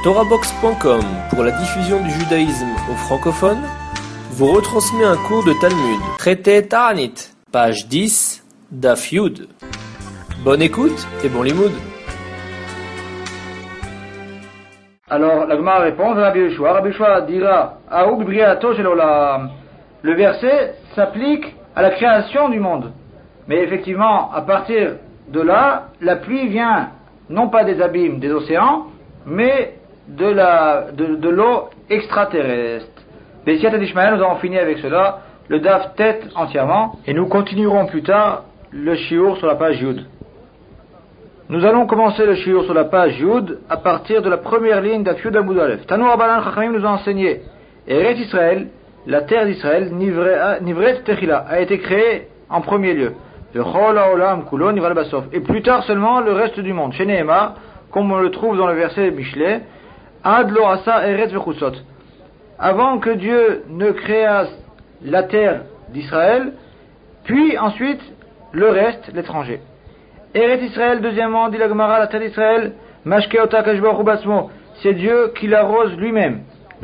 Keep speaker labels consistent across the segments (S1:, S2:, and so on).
S1: TorahBox.com, pour la diffusion du judaïsme aux francophones, vous retransmet un cours de Talmud, traité Ta'anit, page 10, Daf Yud. Bonne écoute et bon limoud.
S2: Alors la Gemara répond à Rabbi Yoshua. Rabbi Yoshua dira Aoub briato shel olam. Le verset s'applique à la création du monde. Mais effectivement, à partir de là, la pluie vient non pas des abîmes des océans, mais de l'eau extraterrestre. Bessiat et Ishmael, nous avons fini avec cela, le daf tête entièrement, et nous continuerons plus tard le shiur sur la page Yud. Nous allons commencer le shiur sur la page Yud à partir de la première ligne d'Af Yud Amud Aleph. Tanu Rabbanan Chachamim nous a enseigné, Eretz Israël, la terre d'Israël, Nivret Techila, a été créée en premier lieu. Et plus tard seulement le reste du monde. Chez Nehemar, comme on le trouve dans le verset Mishlei, Ad lo asa eretz vechusot. Avant que Dieu ne créasse la terre d'Israël, puis ensuite le reste, l'étranger. Eretz Israël, deuxièmement, dit la Gemara, la terre d'Israël, Mashkeota kashbachu basmo, c'est Dieu qui l'arrose lui-même. Et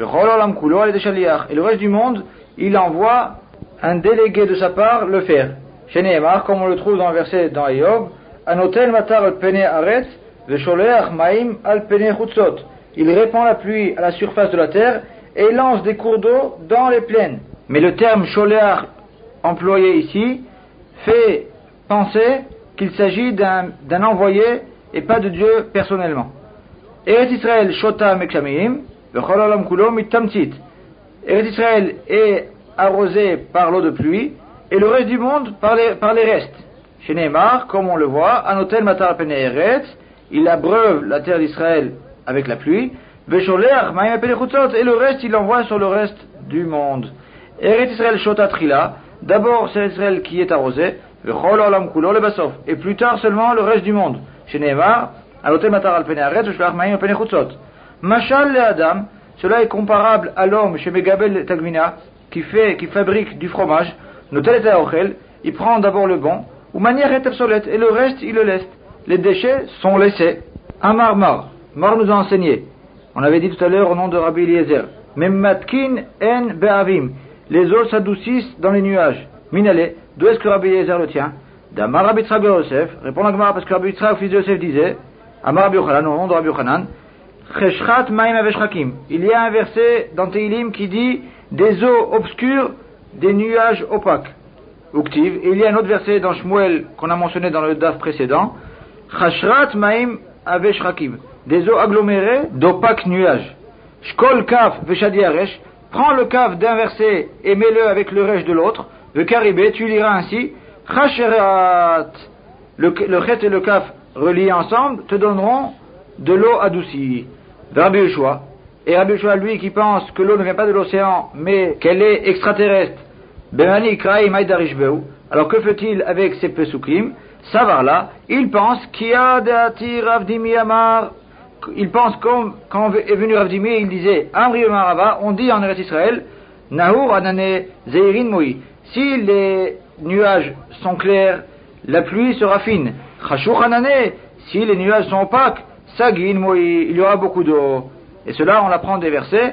S2: le reste du monde, il envoie un délégué de sa part le faire. Chez Nehemar, comme on le trouve dans le verset dans Ayob, Anotel matar al pene aretz, vesholeach maim al pene chutzot. Il répand la pluie à la surface de la terre et lance des cours d'eau dans les plaines. Mais le terme sholeach employé ici fait penser qu'il s'agit d'un envoyé et pas de Dieu personnellement. Eretz Israël shota mekshamim, vechol olam kulo mitamtzit. Eretz Israël est arrosé par l'eau de pluie et le reste du monde par les restes. Chez Nehemar, comme on le voit, Anotel matar pene eretz, il abreuve la terre d'Israël avec la pluie, vesholeach maim pene chutzot, et le reste il l'envoie sur le reste du monde. Eretz Israël shota trila, d'abord c'est Israël qui est arrosé, vechol olam kulo le basof, et plus tard seulement le reste du monde. Chez Nehemar, Anotel matar al pene eretz, vesholeach maim pene chutzot. Mashal le Adam, cela est comparable à l'homme chez Megabel Tagmina qui fabrique du fromage. Notel et Ochel, il prend d'abord le bon, ou manière est obsolète, et le reste il le laisse. Les déchets sont laissés. Amar Mar nous a enseigné. On avait dit tout à l'heure au nom de Rabbi Eliezer. Memmatkin en be'avim. Les eaux s'adoucissent dans les nuages. Minale, d'où est-ce que Rabbi Eliezer le tient? D'Amar Rabbi Tzrak ben Yosef. Répond la Gemara parce que Rabbi Tzrak, fils de Yosef, disait, Amar Rabbi Yochanan, au nom de Rabbi Yochanan, Cheshchat maim aveshrakim. Il y a un verset dans Teilim qui dit des eaux obscures, des nuages opaques. Uktiv. Et il y a un autre verset dans Shmuel qu'on a mentionné dans le daf précédent. Chashrat maim aveshrakim. Des eaux agglomérées d'opaques nuages. Shkol kaf veshadi aresh. Prends le kaf d'un verset et mets-le avec le resh de l'autre. Le karibé, tu liras ainsi. Chasherat. Le chet et le kaf reliés ensemble te donneront de l'eau adoucie. Rabbi Yoshua. Et Rabbi Yoshua, lui, qui pense que l'eau ne vient pas de l'océan, mais qu'elle est extraterrestre. Bemani kraim aidarishbeu. Alors que fait-il avec ces pesukim? Savar là, il pense qu'il y a des Ravdimi Amar. Il pense comme quand est venu Ravdimi, il disait Amri Marava, on dit en Eretz Israël, Nahur anane zeirin moi. Si les nuages sont clairs, la pluie sera fine. Chashuch anane, si les nuages sont opaques, sagin moi, il y aura beaucoup d'eau. Et cela, on l'apprend des versets.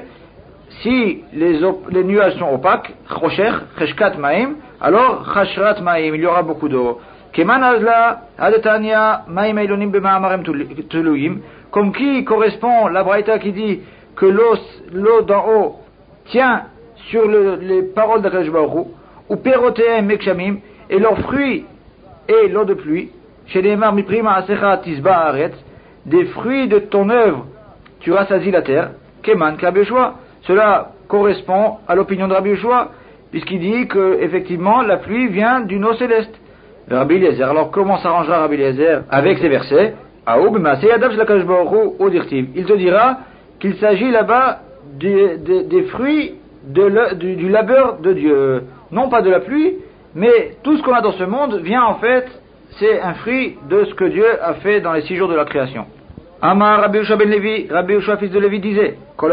S2: Si les nuages sont opaques, chosher, cheshkat maim, alors chashrat maim, il y aura beaucoup d'eau. Keman azla, adetania, maim eilonim bema'amarem tuluyim, comme qui correspond la braïta qui dit que l'eau d'en haut tient sur les paroles d'Akadosh Baruch Hu, ou perotehem mekshamim, et leurs fruits et l'eau de pluie, chez les mar miprima asecha tisba aretz, des fruits de ton œuvre, tu rassasies la terre, Keman Rabbi Yoshua. Cela correspond à l'opinion de Rabbi Yoshua, puisqu'il dit que, effectivement, la pluie vient d'une eau céleste. Rabbi Eliezer, alors comment s'arrangera Rabbi Eliezer avec ces versets? Il te dira qu'il s'agit là-bas des fruits du labeur de Dieu. Non pas de la pluie, mais tout ce qu'on a dans ce monde vient en fait, c'est un fruit de ce que Dieu a fait dans les 6 jours de la création. Amar Rabbi Yoshua ben Levi, Rabbi Yoshua fils de Lévi disait, tout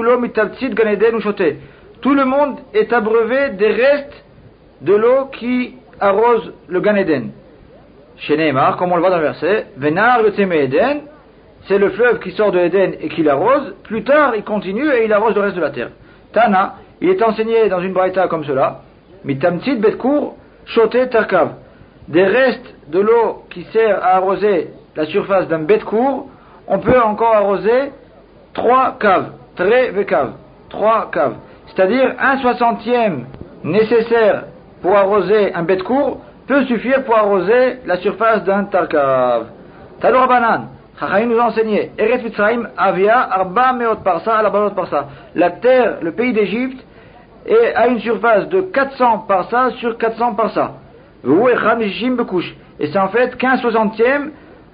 S2: le monde est abreuvé des restes de l'eau qui arrose le Gan Eden. Chez Nehemar, comme on le voit dans le verset, Venar yotzeh me'Eden, c'est le fleuve qui sort de Éden et qui l'arrose. Plus tard, il continue et il arrose le reste de la terre. Tana, il est enseigné dans une braïta comme cela. Mitamtsit betkour, shoté tarkav. Des restes de l'eau qui sert à arroser la surface d'un betkour, on peut encore arroser 3 caves. Tre vekav. 3 caves. C'est-à-dire 1/60 nécessaire pour arroser un betkour peut suffire pour arroser la surface d'un tarkav. Tadou Rabbanan, Chachamim nous a enseigné, Eretz Mitzrayim avia arba meot parsa ala balot parsa. La terre, le pays d'Égypte, a une surface de 400 parsa sur 400 parsa. Et c'est en fait 15/60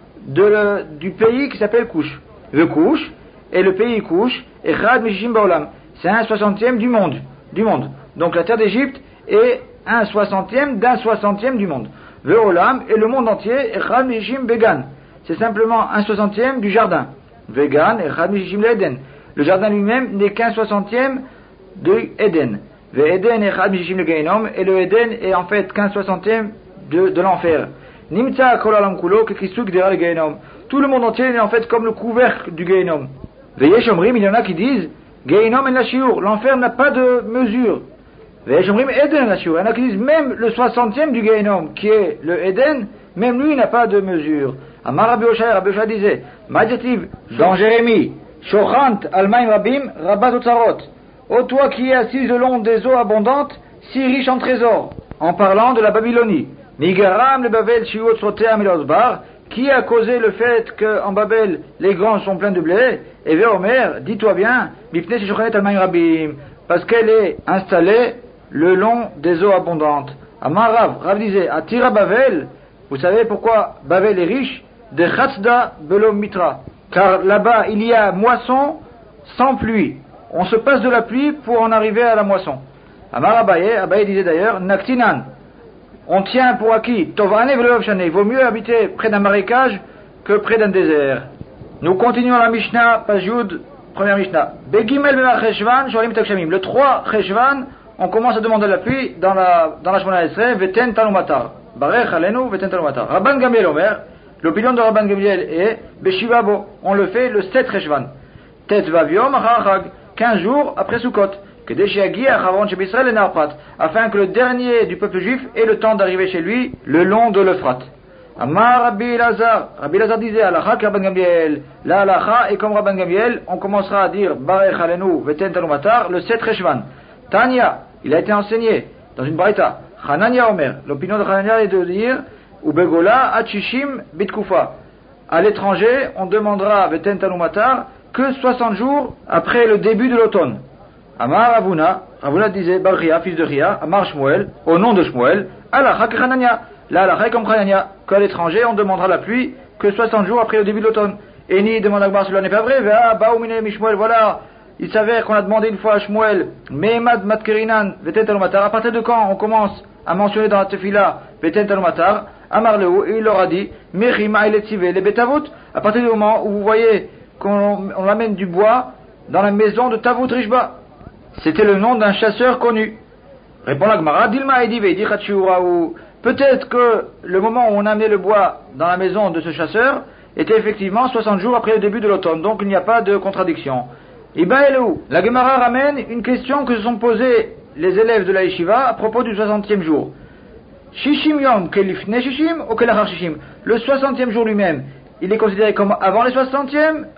S2: du pays qui s'appelle Kush. Le Kush, et le pays Kush, et Chad Mishim Baolam. C'est 1/60 du monde. Donc la terre d'Égypte est 1/60 d'1/60 du monde. Le Olam et le monde entier est Chad Mishim Began. C'est simplement 1/60 du jardin. Vegan et Chad Mishim l'Eden. Le jardin lui-même n'est qu'1/60 de Eden. Le Eden est Chad Mishim le Geinom, et le Eden est en fait 15/60 de l'enfer. Nimtza kol alam kulo kekisuk dera le Geinom. Tout le monde entier est en fait comme le couvercle du Geinom. Veyesh omrim, il y en a qui disent Geinom en la shiur, l'enfer n'a pas de mesure. Veyesh omrim Eden en la shiur, il y en a qui disent même le 60e du Geinom, qui est le Eden, même lui n'a pas de mesure. Amar Rabbi Oshaya disait Madjativ, dans Jérémie, Shochant almaim rabim rabat otzarot. Ô toi qui es assis le long des eaux abondantes, si riche en trésors, en parlant de la Babylonie. Migaram le Babel shiot sotea milosbar, qui a causé le fait qu'en Babel les grands sont pleins de blé. Et Véomer, dis-toi bien, Mipne Shochanet almaim rabim, parce qu'elle est installée le long des eaux abondantes. Amar Rav disait, Atira Babel, vous savez pourquoi Babel est riche? De Chatzda Belom Mitra, car là-bas il y a moisson sans pluie. On se passe de la pluie pour en arriver à la moisson. Amar Abaye disait d'ailleurs, Naktinan, on tient pour acquis, Tovane Velov Shane, il vaut mieux habiter près d'un marécage que près d'un désert. Nous continuons la Mishnah, Pajoud, première Mishnah. Begimel Bema Cheshvan, Shorim Takshamim. Le 3 Cheshvan, on commence à demander la pluie dans la Shmona Esrei, Veten Tanumatar. Barech Alenu, Veten Tanumatar. Rabban Gamliel Omer, l'opinion de Rabban Gamliel est, Beshivabo, on le fait le 7 Cheshvan. Tet Vaviom, Achachag. 15 jours après Sukkot, afin que le dernier du peuple juif ait le temps d'arriver chez lui le long de l'Euphrate. Amar Rabbi Lazar disait Alacha Rabban Gamliel, la Alacha, et comme Rabban Gamliel, on commencera à dire Barech Alenu Veten Tanumatar le 7 Cheshvan. Tanya, il a été enseigné dans une braïta. Hanania Omer, l'opinion de Hanania est de dire Ubegola Achishim Bitkufa. À l'étranger, on demandera Veten Tanumatar que 60 jours après le début de l'automne. Amar Ravuna disait Bar-Ria, fils de Ria, Amar Shmuel, au nom de Shmuel, Alacha Hanania, la Alacha comme Hanania, qu'à l'étranger on demandera la pluie que 60 jours après le début de l'automne. Et ni demande à cela n'est pas vrai, voilà, il s'avère qu'on a demandé une fois à Shmuel, Mehmad Matkerinan, Veten Tanumatar, à partir de quand on commence à mentionner dans la Tefila Veten Tanumatar, Amar Lehu, et il leur a dit, Mechima Eletzive, les Betavut, à partir du moment où vous voyez qu'on amène du bois dans la maison de Tavut Rishba. C'était le nom d'un chasseur connu. Répond la Gemara, Dilma Edi Veidi Chatshiuraou. Peut-être que le moment où on amenait le bois dans la maison de ce chasseur était effectivement 60 jours après le début de l'automne, donc il n'y a pas de contradiction. Iba Elou, la Gemara ramène une question que se sont posées les élèves de la Yeshiva à propos du 60e jour. Shishim Yom Kelifne Shishim ou Kelachar Shishim. Le 60e jour lui-même, il est considéré comme avant les 60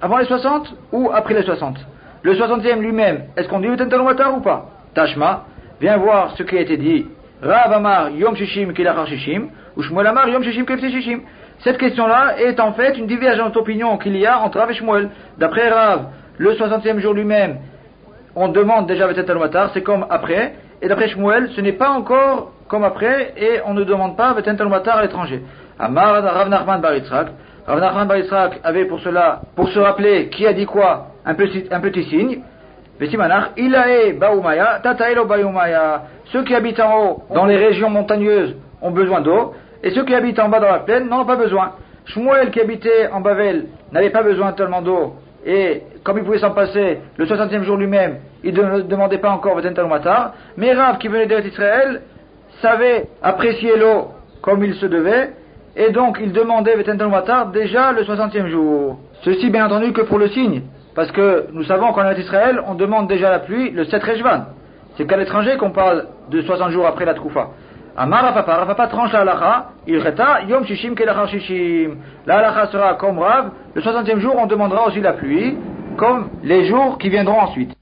S2: ou après les 60. Le 60e lui-même, est-ce qu'on dit Veten Tanumatar ou pas? Tashma, viens voir ce qui a été dit. Rav Amar Yom Shishim Kelachar Shishim, ou Shmuel Amar Yom Shishim Kelifne Shishim. Cette question-là est en fait une divergence d'opinion qu'il y a entre Rav et Shmuel. D'après Rav, le 60e jour lui-même, on demande déjà Veten Tanumatar, c'est comme après. Et d'après Shmuel, ce n'est pas encore comme après, et on ne demande pas Veten Tanumatar à l'étranger. Amar Rav Nachman Bar Yitzhak. Rav Nachman Bar Yitzhak avait pour se rappeler qui a dit quoi, un petit signe. Vesimanach, Ilae Baumaya, Tataelo Baumaya. Ceux qui habitent en haut, dans les régions montagneuses, ont besoin d'eau, et ceux qui habitent en bas dans la plaine n'en ont pas besoin. Shmuel qui habitait en Bavel n'avait pas besoin tellement d'eau, et comme il pouvait s'en passer le 60e jour lui-même, il ne demandait pas encore Veten Tanumatar. Mais Rav qui venait d'Eretz Israël savait apprécier l'eau comme il se devait, et donc il demandait Veten Tanumatar déjà le 60e jour. Ceci bien entendu que pour le signe, parce que nous savons qu'en Israël, on demande déjà la pluie le 7 Rejvan. C'est qu'à l'étranger qu'on parle de 60 jours après la Troufa. Amar Rafapa tranche la halacha, il reta Yom Shishim Kelachar Shishim. La halacha sera comme Rav, le 60e jour on demandera aussi la pluie, comme les jours qui viendront ensuite.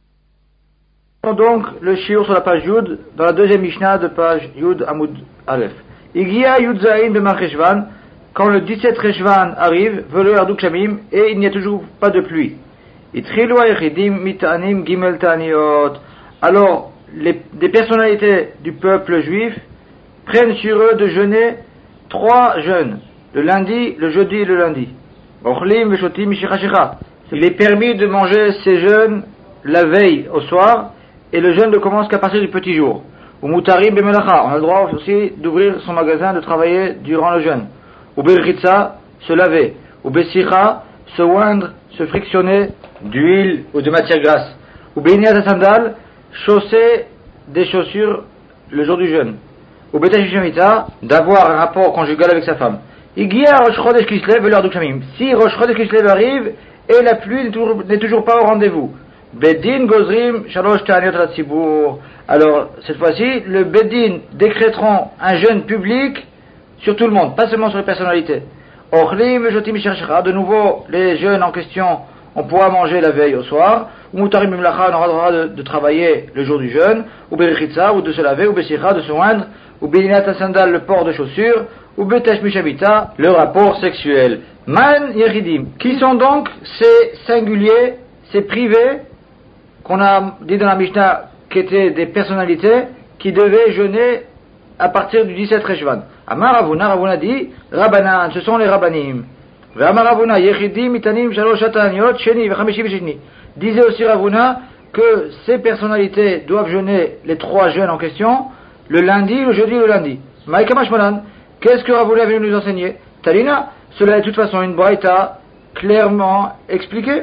S2: Donc le shiur sur la page Yud, dans la deuxième Mishnah de page Yud Amud Aleph. Igia Yud Zain de Rejvan, quand le 17 Rejvan arrive, velo Erduk Shamim, et il n'y a toujours pas de pluie. Itrilu Ayechidim Mitanim Gimel Taniot. Alors, des personnalités du peuple juif prennent sur eux de jeûner 3 jeûnes, le lundi, le jeudi et le lundi. Ochlim Veshotim Mishirachira. Il est permis de manger ces jeûnes la veille au soir, et le jeûne ne commence qu'à partir du petit jour. Ou Mutarim Bemelacha. On a le droit aussi d'ouvrir son magasin, de travailler durant le jeûne. Ou Belchitza, se laver. Ou Besicha, se oindre, se frictionner d'huile ou de matière grasse. Ou Beniat Sandal, chausser des chaussures le jour du jeûne. Ou Betashishemita, d'avoir un rapport conjugal avec sa femme. Igia Rosh Chodesh Kislev et l'Arduk Shamim. Si Rosh Chodesh Kislev arrive et la pluie n'est toujours pas au rendez-vous. Bedin Gozrim Shalosh Ta'aniot Ratzibur. Alors, cette fois-ci, le Bedin décréteront un jeûne public sur tout le monde, pas seulement sur les personnalités. Ochlim Vejotim Mishirachira. De nouveau, les jeûnes en question, on pourra manger la veille au soir. Ou Mutarim Bimelacha, on aura le droit de travailler le jour du jeûne. Ou Berichitza, ou de se laver. Ou Besicha, de se oindre. Ou Belinat Sandal, le port de chaussures. Ou Betash Mishabita, le rapport sexuel. Man Yeridim. Qui sont donc ces singuliers, ces privés, qu'on a dit dans la Mishnah, qui étaient des personnalités, qui devaient jeûner à partir du 17 Rejvan. Amar Ravuna, Ravuna dit, Rabbanan, ce sont les Rabbanim. Amar Ravuna, Yechidim, Itanim, Shalosh Ataniot, Sheni, Vechamishi, Vesheni. Disait aussi Ravuna que ces personnalités doivent jeûner les 3 jeûnes en question, le lundi, le jeudi et le lundi. Maïkamash Malan, qu'est-ce que Ravuna vient nous enseigner? Talina, cela est de toute façon une braïta clairement expliquée.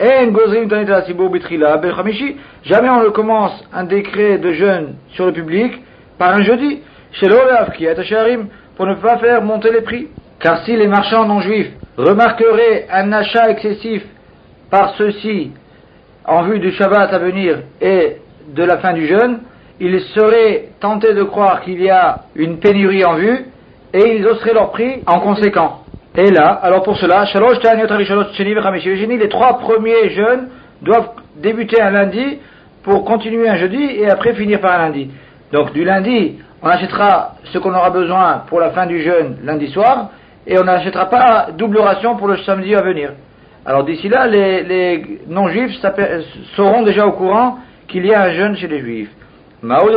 S2: Jamais on ne commence un décret de jeûne sur le public par un jeudi, pour ne pas faire monter les prix. Car si les marchands non juifs remarqueraient un achat excessif par ceux-ci en vue du Shabbat à venir et de la fin du jeûne, ils seraient tentés de croire qu'il y a une pénurie en vue et ils hausseraient leur prix en conséquent. Et là, alors pour cela, les 3 premiers jeûnes doivent débuter un lundi pour continuer un jeudi et après finir par un lundi. Donc du lundi, on achètera ce qu'on aura besoin pour la fin du jeûne lundi soir et on n'achètera pas double ration pour le samedi à venir. Alors d'ici là, les non-juifs seront déjà au courant qu'il y a un jeûne chez les juifs. Alors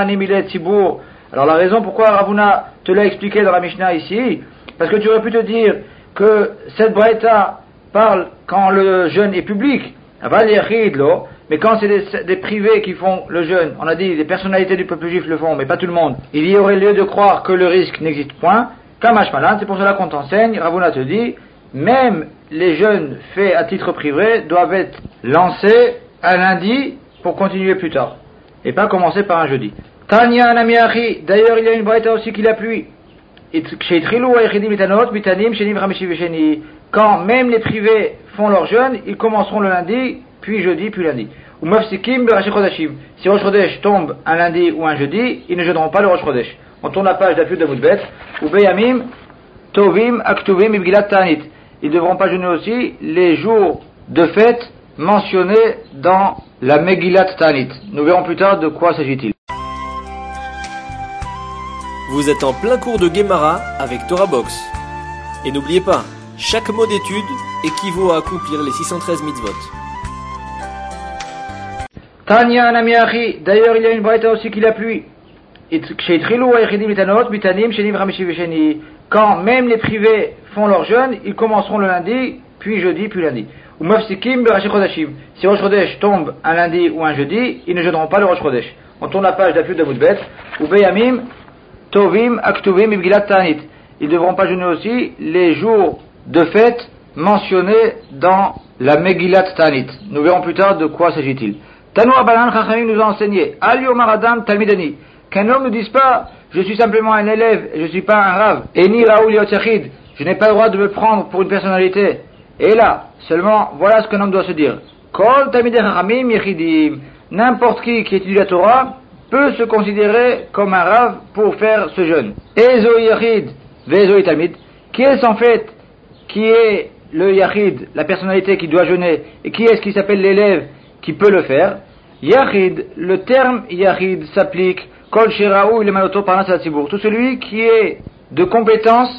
S2: la raison pourquoi Ravuna te l'a expliqué dans la Mishnah ici, parce que tu aurais pu te dire que cette braïta parle quand le jeûne est public, mais quand c'est des privés qui font le jeûne, on a dit des personnalités du peuple juif le font, mais pas tout le monde, il y aurait lieu de croire que le risque n'existe point. Kamash Malan, c'est pour cela qu'on t'enseigne, Ravuna te dit, même les jeûnes faits à titre privé doivent être lancés un lundi pour continuer plus tard, et pas commencer par un jeudi. Tanya Namiachi, d'ailleurs il y a une braïta aussi qui l'appuie. Quand même les privés font leur jeûne, ils commenceront le lundi, puis jeudi, puis lundi. Si Rosh Chodesh tombe un lundi ou un jeudi, ils ne jeûneront pas le Rosh Chodesh. On tourne la page d'Afud de Moudbet. Ou Beyamim, Tovim, Aktuvim, Ibgilat Ta'anit. Ils ne devront pas jeûner aussi les jours de fête mentionnés dans la Megillat Ta'anit. Nous verrons plus tard de quoi s'agit-il.
S1: Vous êtes en plein cours de Gemara avec Torah Box. Et n'oubliez pas, chaque mot d'étude équivaut à accomplir les 613 mitzvot.
S2: Tanya Namiachi, d'ailleurs il y a une braïta aussi qui l'appuie. Quand même les privés font leur jeûne, ils commenceront le lundi, puis jeudi, puis lundi. Si Rosh Chodesh tombe un lundi ou un jeudi, ils ne jeûneront pas le Rosh Chodesh. On tourne la page d'Afud de Moudbet. Ou Beyamim, Tovim, Aktuvim, Ibgilat Ta'anit. Ils ne devront pas jeûner aussi les jours de fête mentionnés dans la Megillat Ta'anit. Nous verrons plus tard de quoi s'agit-il. Tanu Rabbanan Chachamim nous a enseigné, Al Yomar Adam Talmidani, qu'un homme ne dise pas, je suis simplement un élève, je ne suis pas un rave. Eni Raoul Yot Yachid, je n'ai pas le droit de me prendre pour une personnalité. Et là, Seulement, voilà ce qu'un homme doit se dire. Kol Talmidei Chachamim Yechidim. N'importe qui étudie la Torah peut se considérer comme un rave pour faire ce jeûne. Ezo Yachid, Vezo Talmid. Qui est en fait, qui est le Yachid, la personnalité qui doit jeûner, et qui est-ce qui s'appelle l'élève qui peut le faire? Yachid, le terme Yachid s'applique Kol Sheraou il Maloto Parnas Tzibur. Tout celui qui est de compétence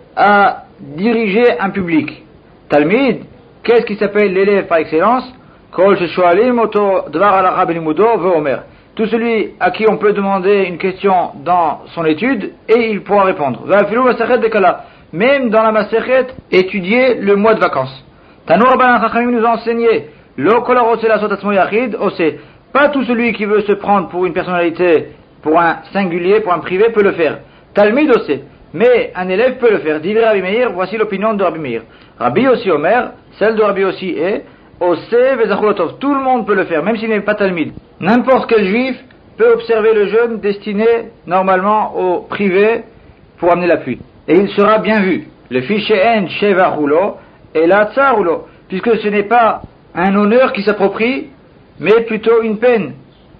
S2: à diriger un public. Talmid, qu'est-ce qui s'appelle l'élève par excellence? Kol Sheshoalim Oto Dvar Alacha Benimudo Veomer. Tout celui à qui on peut demander une question dans son étude et il pourra répondre. Va'afilu Masechet Dekala. Même dans la Masechet, étudier le mois de vacances. Tanour Rabbanan Chachamim nous a enseigné Lo Kol Harotzeh Lasot Atzmo Yachid Oseh. Pas tout celui qui veut se prendre pour une personnalité, pour un singulier, pour un privé peut le faire. Talmid Oseh. Mais un élève peut le faire. Divrei Rabbi Meir, voici l'opinion de Rabbi Meir. Rabbi aussi Omer, celle de Rabbi aussi est Oseh Vezachulotov. Tout le monde peut le faire, même s'il n'est pas Talmid. N'importe quel juif peut observer le jeûne destiné normalement au privé pour amener la pluie. Et il sera bien vu. Le fiché en Shevachulo et la Tsarulo, puisque ce n'est pas un honneur qui s'approprie, mais plutôt une peine.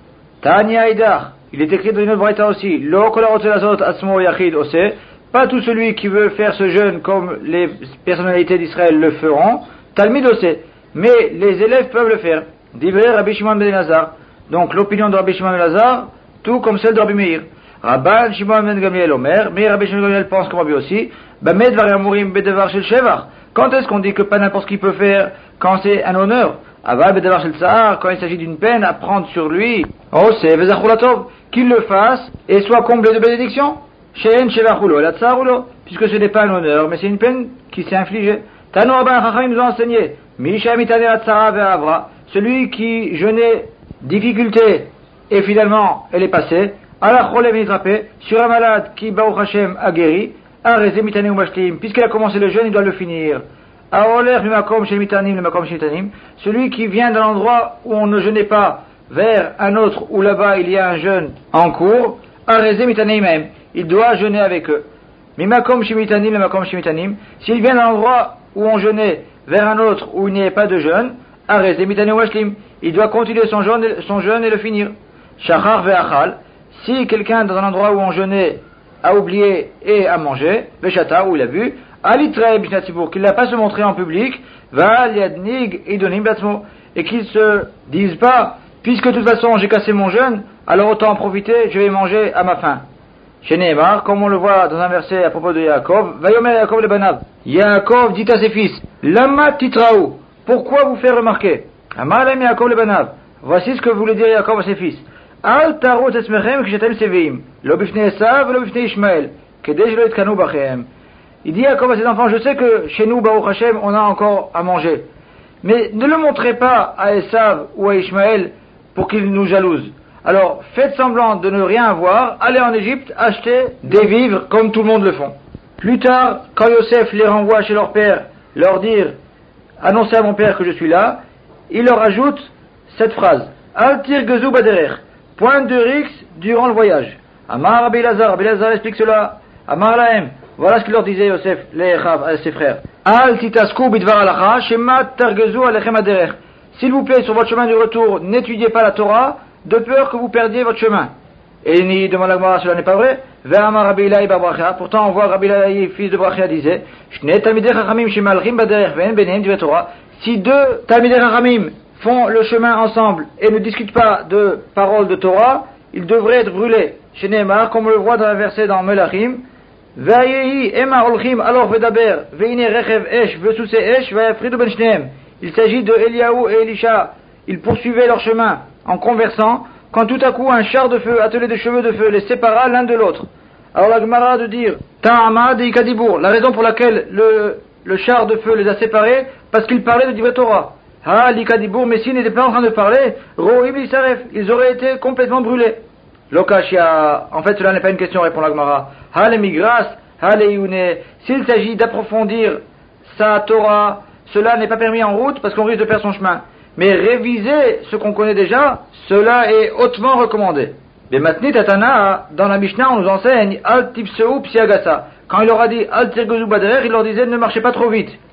S2: Tanya Idar, il est écrit dans une autre braïta aussi. Lo Kol Harotzeh Lasot Atzmo Yachid Oseh. Pas tout celui qui veut faire ce jeûne comme les personnalités d'Israël le feront. Talmid Oseh. Mais les élèves peuvent le faire. Divrei Rabbi Shimon ben Elazar. Donc l'opinion de Rabbi Shimon ben Elazar, tout comme celle de Rabbi Meir. Rabban Shimon ben Gamliel Omer, mais Rabbi Shimon ben Gamliel pense comme Rabbi aussi. Bamed Variamurim Bedevar Shel Shevach. Quand est-ce qu'on dit que pas n'importe qui peut faire quand c'est un honneur? Aval Bedevar Shel Tsahar, quand il s'agit d'une peine à prendre sur lui. Oh, c'est Vezachulatov, qu'il le fasse et soit comblé de bénédictions. She'en Shevachulo, la Tsarulo, puisque ce n'est pas un honneur, mais c'est une peine qui s'est infligée. Tano Rabban Chachamim nous a enseigné. Misha Mitane Atzara Ve'avra, celui qui jeûnait difficulté et finalement elle est passée. Allah Cholem Nitrapé, sur un malade qui Baruch Hashem a guéri. Arezé Mitane Umashlim, puisqu'il a commencé le jeûne, il doit le finir. Aoler Mimakom Shel Mitanim, Mimakom Shel Mitanim, celui qui vient d'un endroit où on ne jeûnait pas vers un autre où là-bas il y a un jeûne en cours. Arezé Mitanim même, il doit jeûner avec eux. Mimakom Shel Mitanim, Mimakom Shel Mitanim, s'il vient d'un endroit où on jeûnait vers un autre où il n'y avait pas de jeûne, Arezé Mitane Umashlim, il doit continuer son jeûne et le finir. Shachar Ve'achal, si quelqu'un dans un endroit où on jeûnait a oublié et a mangé, Veshata, où il a bu, Alitre Bishnatibour, qu'il n'a pas se montrer en public, Va Liadnig Idonim Batzmo, et qu'il se dise pas, puisque de toute façon j'ai cassé mon jeûne, alors autant en profiter, je vais manger à ma faim. Chez Nehemar, comme on le voit dans un verset à propos de Yaakov, Vayomer Yaakov le Banav, Yaakov dit à ses fils, Lama Titraou, pourquoi vous faire remarquer? Amalem Yaakov le Banav, voici ce que voulait dire Yaakov à ses fils. Al tarot esmechem kshetem seveim, lo bifnei Esav, lo bifnei Ishmael, kedej lo etkanu bachem. Il dit Yaakov à ses enfants, je sais que chez nous, Baruch Hashem, on a encore à manger. Mais ne le montrez pas à Esav ou à Ishmael pour qu'ils nous jalousent. Alors, faites semblant de ne rien avoir, allez en Égypte, achetez des vivres comme tout le monde le font. Plus tard, quand Yosef les renvoie chez leur père, leur dire, annoncez à mon père que je suis là, il leur ajoute cette phrase, Al tirgezu baderer, point de rix durant le voyage. Amar Rabbi Elazar explique cela, Amar Lahem, voilà ce qu'il leur disait Yosef, les Echav, à ses frères. Al titasku bidvar alacha, shema targezu alechem aderer. S'il vous plaît, sur votre chemin du retour, n'étudiez pas la Torah, de peur que vous perdiez votre chemin. Et il demande à Gemara, cela n'est pas vrai. Ve'amar Rabbi Ilai bar Brachia. Pourtant, on voit Rabbi Ilai, fils de Brachia, disait, Shnei talmidei chachamim shemalchim baderech ve'en benehem divrei Torah. Si deux talmidei chachamim font le chemin ensemble et ne discutent pas de paroles de Torah, ils devraient être brûlés. Chez Nehemar, comme on le voit dans un verset dans Melachim, Ve'ayehi ema olchim alors vedaber ve'ine rechev esh ve'suse esh ve'afridu ben shnehem. Il s'agit de Eliaou et Elisha. Ils poursuivaient leur chemin en conversant, quand tout à coup un char de feu attelé de cheveux de feu les sépara l'un de l'autre. Alors la Gemara de dire Ta'amad et Ikadibour, la raison pour laquelle le char de feu les a séparés, parce qu'ils parlaient de Divrei Torah. Ah, l'Ikadibour, mais s'ils n'étaient pas en train de parler, Rohim l'Isaref, ils auraient été complètement brûlés. Lokashia, en fait cela n'est pas une question, répond la Gemara. Ha le migras, ha le yune, s'il s'agit d'approfondir sa Torah, cela n'est pas permis en route parce qu'on risque de perdre son chemin. Mais réviser ce qu'on connaît déjà, cela est hautement recommandé. Mais maintenant, Tatana, dans la Mishnah, on nous enseigne Al tipseu psiagasa. Quand il leur a dit Al tirgezu baderer, il leur disait ne marchez pas trop vite.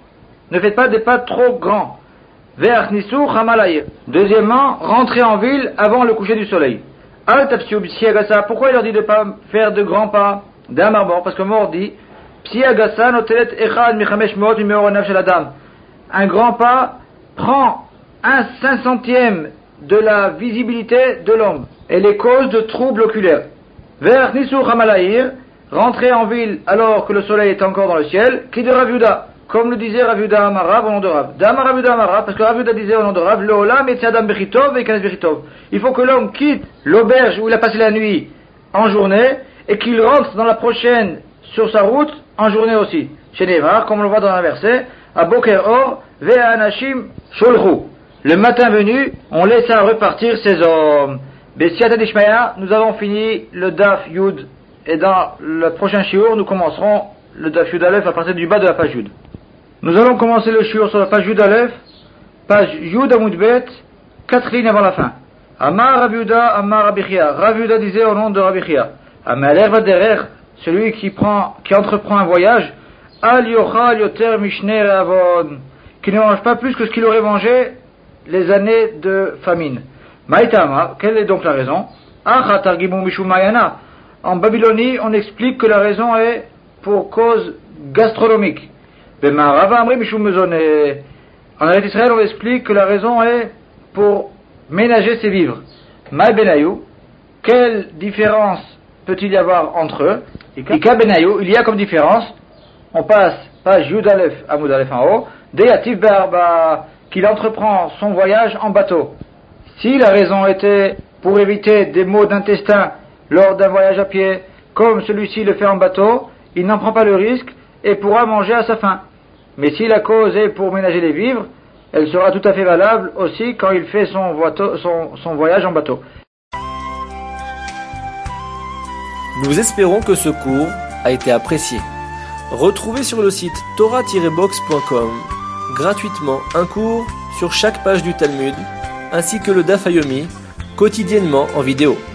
S2: ne faites pas des pas trop grands. Ve'achnisu chamalayir. Deuxièmement, rentrez en ville avant le coucher du soleil. Al tafsiu psiagasa. Pourquoi il leur dit de ne pas faire de grands pas? D'Amarbor, parce que Mor dit psiagasa notelet echad michamesh mot mimeoranaf shel adam. Un grand pas prend 1/500 de la visibilité de l'homme et les causes de troubles oculaires. Ve'achnisu chamalayir. Rentrez en ville alors que le soleil est encore dans le ciel. Qui de Rav Yehuda, comme le disait Rav Yehuda Amarav au nom de Rav. D'Amar Rav Yehuda Amarav, parce que Rav Yehuda disait au nom de Rav, L'olam et tzadam bechitov et kanes bechitov. Il faut que l'homme quitte l'auberge où il a passé la nuit en journée et qu'il rentre dans la prochaine sur sa route en journée aussi. Chez Nevar, comme on le voit dans un verset, à Boker Or, Ve'a Anashim Sholchu. Le matin venu, on laissa repartir ses hommes. Besiata Dishmaya, nous avons fini le Daf Yud. Et dans le prochain shiur, nous commencerons le Daf Yud Aleph à partir du bas de la page Yud. Nous allons commencer le shiur sur la page Yud Aleph, page Yud Amud Bet, 4 lignes avant la fin. Amar Rav Yehuda, Amar Rabbi Chia. Rav Yehuda disait au nom de Rabbi Chia, Amaler Vaderer, celui qui entreprend un voyage, Al Yochal Yoter Mishne Re'avon, qui ne mange pas plus que ce qu'il aurait mangé les années de famine. Maïtama, quelle est donc la raison? Acha Targimu Mishum Mayana. En Babylonie, on explique que la raison est pour cause gastronomique. En Eretz Israël, on explique que la raison est pour ménager ses vivres. Ma Benayou, quelle différence peut-il y avoir entre eux? Ika Benayou, il y a comme différence, on passe page Yud Aleph, Amud Aleph en haut, Deyativ Be'arba, qu'il entreprend son voyage en bateau. Si la raison était pour éviter des maux d'intestin lors d'un voyage à pied, comme celui-ci le fait en bateau, il n'en prend pas le risque et pourra manger à sa faim. Mais si la cause est pour ménager les vivres, elle sera tout à fait valable aussi quand il fait son voyage en bateau.
S1: Nous espérons que ce cours a été apprécié. Retrouvez sur le site torah-box.com gratuitement un cours sur chaque page du Talmud, ainsi que le Daf Yomi, quotidiennement en vidéo.